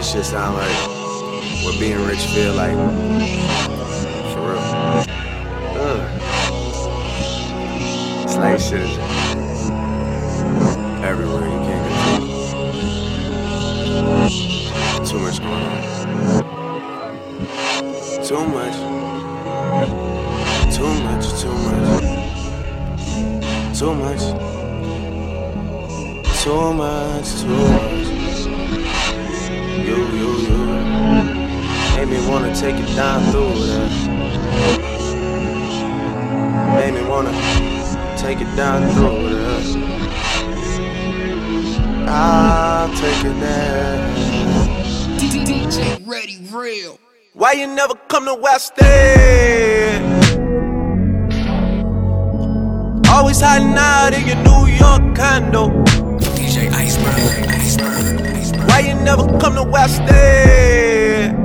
this shit sound like what being rich feel like. For real. It's like shit is everywhere you can't control. Too much going on. Too much. Too much, too much. Too much. Too much, too much. You. Made me wanna take it down through that. Made me wanna take it down through that. I'll take it down. DJ Ready Real. Why you never come to West End? Always hiding out in your New York condo. DJ Iceberg. Why you never come to West End?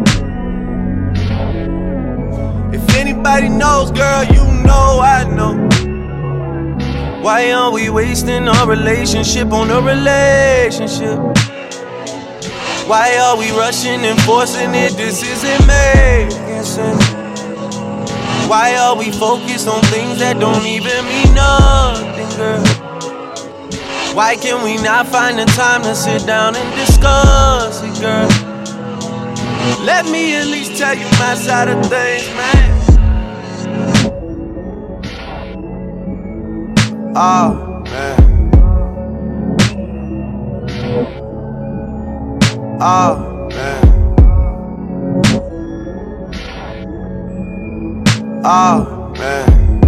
If anybody knows, girl, you know I know. Why are we wasting our relationship on a relationship? Why are we rushing and forcing it? This isn't making sense. Why are we focused on things that don't even mean nothing, girl? Why can we not find the time to sit down and discuss it, girl? Let me at least tell you my side of things, man. Oh, man. Oh, man. Oh, man.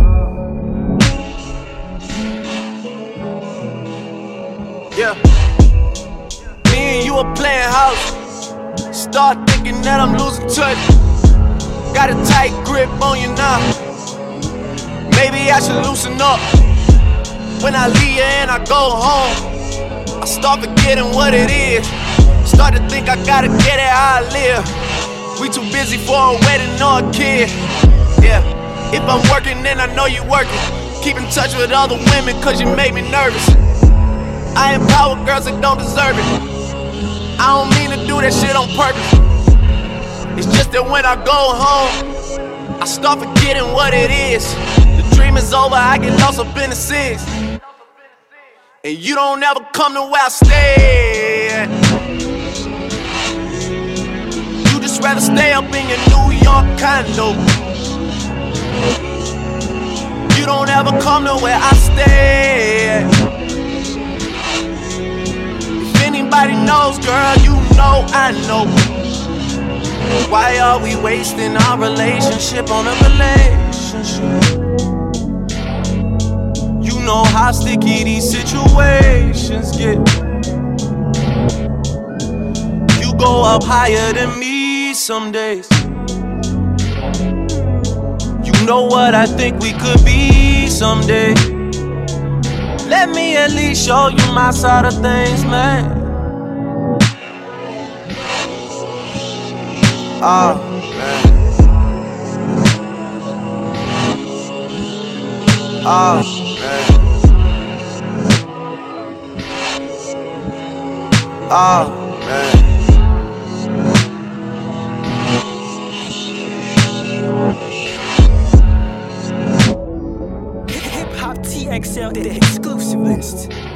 Yeah. Me and you are playing house. Start thinking that I'm losing touch. Got a tight grip on you now. Maybe I should loosen up. When I leave you and I go home, I start forgetting what it is. Start to think I gotta get it how I live. We too busy for a wedding or a kid. Yeah, if I'm working then I know you working. Keep in touch with other women cause you make me nervous. I empower girls that don't deserve it. I don't mean to do that shit on purpose. It's just that when I go home, I start forgetting what it is. The dream is over, I get lost up in the six. And you don't ever come to where I stay. You just rather stay up in your New York condo. You don't ever come to where I stay. If anybody knows, girl, you know I know. Why are we wasting our relationship on a relationship? You know how sticky these situations get. You go up higher than me some days. You know what I think we could be someday. Let me at least show you my side of things, man. Oh, man. Oh, man. Oh, man.